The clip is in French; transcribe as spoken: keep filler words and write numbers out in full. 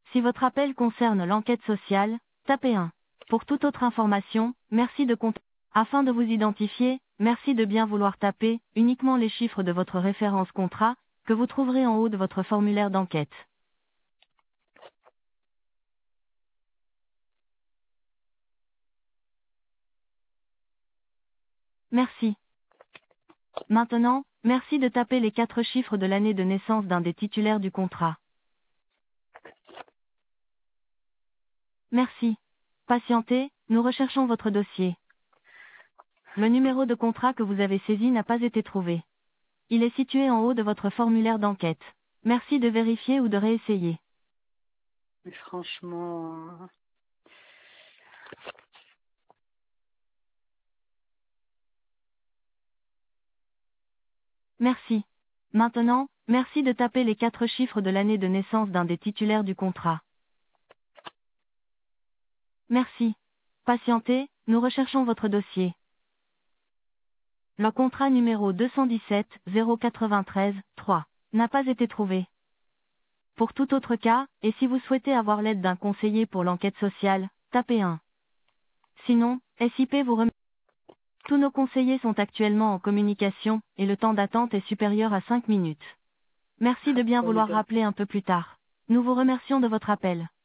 Si votre appel concerne l'enquête sociale, tapez un. Pour toute autre information, merci de compter. Afin de vous identifier, merci de bien vouloir taper uniquement les chiffres de votre référence contrat, que vous trouverez en haut de votre formulaire d'enquête. Merci. Maintenant, merci de taper les quatre chiffres de l'année de naissance d'un des titulaires du contrat. Merci. Patientez, nous recherchons votre dossier. Le numéro de contrat que vous avez saisi n'a pas été trouvé. Il est situé en haut de votre formulaire d'enquête. Merci de vérifier ou de réessayer. Mais franchement... Merci. Maintenant, merci de taper les quatre chiffres de l'année de naissance d'un des titulaires du contrat. Merci. Patientez, nous recherchons votre dossier. Le contrat numéro deux cent dix-sept zéro quatre-vingt-treize trois n'a pas été trouvé. Pour tout autre cas, et si vous souhaitez avoir l'aide d'un conseiller pour l'enquête sociale, tapez un. Sinon, S I P vous remercie. Tous nos conseillers sont actuellement en communication, et le temps d'attente est supérieur à cinq minutes. Merci de bien Oh, les vouloir gars. rappeler un peu plus tard. Nous vous remercions de votre appel.